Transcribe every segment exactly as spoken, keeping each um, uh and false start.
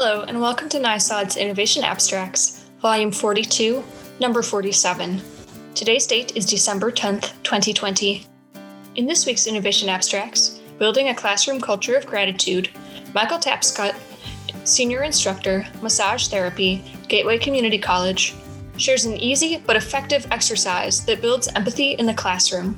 Hello, and welcome to NISOD's Innovation Abstracts, Volume forty-two, Number forty-seven. Today's date is December tenth, twenty twenty. In this week's Innovation Abstracts, Building a Classroom Culture of Gratitude, Michael Tapscott, Senior Instructor, Massage Therapy, Gateway Community College, shares an easy but effective exercise that builds empathy in the classroom.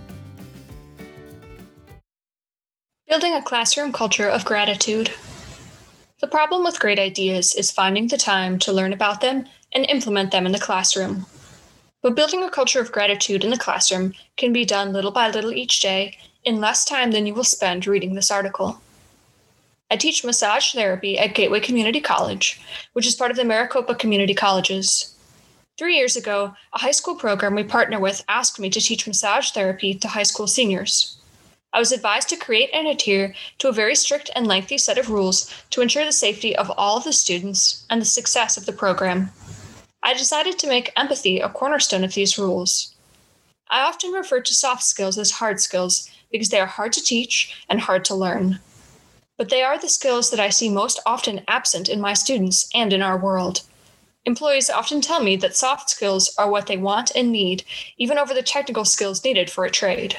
Building a Classroom Culture of Gratitude. The problem with great ideas is finding the time to learn about them and implement them in the classroom. But building a culture of gratitude in the classroom can be done little by little each day in less time than you will spend reading this article. I teach massage therapy at Gateway Community College, which is part of the Maricopa Community Colleges. Three years ago, a high school program we partner with asked me to teach massage therapy to high school seniors. I was advised to create and adhere to a very strict and lengthy set of rules to ensure the safety of all of the students and the success of the program. I decided to make empathy a cornerstone of these rules. I often refer to soft skills as hard skills because they are hard to teach and hard to learn. But they are the skills that I see most often absent in my students and in our world. Employees often tell me that soft skills are what they want and need, even over the technical skills needed for a trade.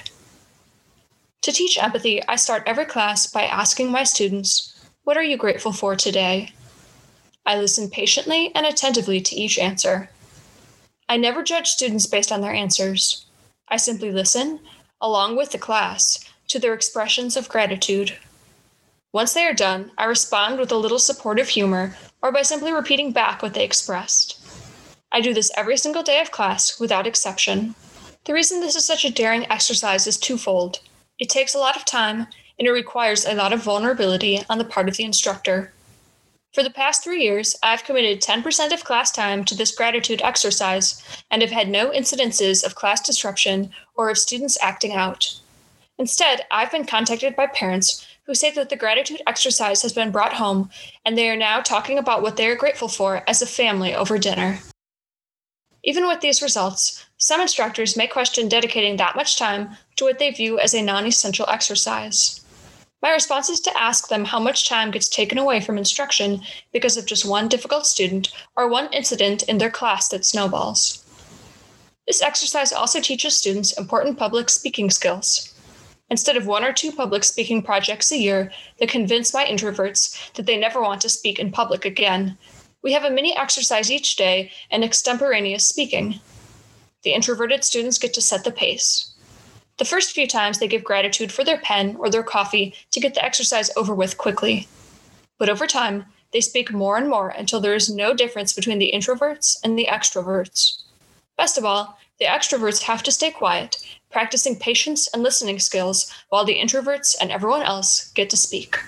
To teach empathy, I start every class by asking my students, "What are you grateful for today?" I listen patiently and attentively to each answer. I never judge students based on their answers. I simply listen, along with the class, to their expressions of gratitude. Once they are done, I respond with a little supportive humor or by simply repeating back what they expressed. I do this every single day of class without exception. The reason this is such a daring exercise is twofold. It takes a lot of time, and it requires a lot of vulnerability on the part of the instructor. For the past three years, I've committed ten percent of class time to this gratitude exercise and have had no incidences of class disruption or of students acting out. Instead, I've been contacted by parents who say that the gratitude exercise has been brought home and they are now talking about what they are grateful for as a family over dinner. Even with these results, some instructors may question dedicating that much time to what they view as a non-essential exercise. My response is to ask them how much time gets taken away from instruction because of just one difficult student or one incident in their class that snowballs. This exercise also teaches students important public speaking skills. Instead of one or two public speaking projects a year that convince my introverts that they never want to speak in public again, we have a mini exercise each day and extemporaneous speaking. The introverted students get to set the pace. The first few times they give gratitude for their pen or their coffee to get the exercise over with quickly. But over time, they speak more and more until there is no difference between the introverts and the extroverts. Best of all, the extroverts have to stay quiet, practicing patience and listening skills, while the introverts and everyone else get to speak.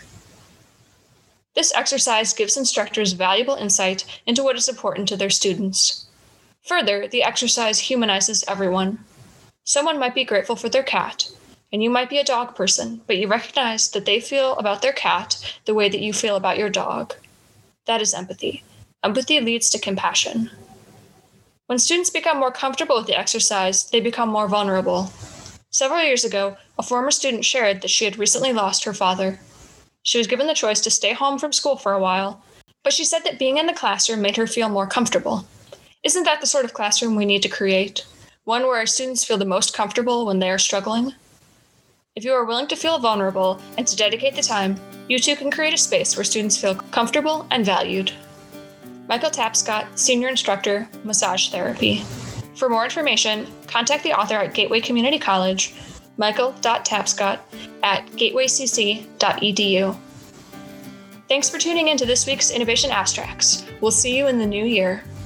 This exercise gives instructors valuable insight into what is important to their students. Further, the exercise humanizes everyone. Someone might be grateful for their cat, and you might be a dog person, but you recognize that they feel about their cat the way that you feel about your dog. That is empathy. Empathy leads to compassion. When students become more comfortable with the exercise, they become more vulnerable. Several years ago, a former student shared that she had recently lost her father. She was given the choice to stay home from school for a while, but she said that being in the classroom made her feel more comfortable. Isn't that the sort of classroom we need to create? One where our students feel the most comfortable when they are struggling? If you are willing to feel vulnerable and to dedicate the time, you too can create a space where students feel comfortable and valued. Michael Tapscott, Senior Instructor, Massage Therapy. For more information, contact the author at Gateway Community College, michael dot tapscott at gateway c c dot e d u. Thanks for tuning in to this week's Innovation Abstracts. We'll see you in the new year.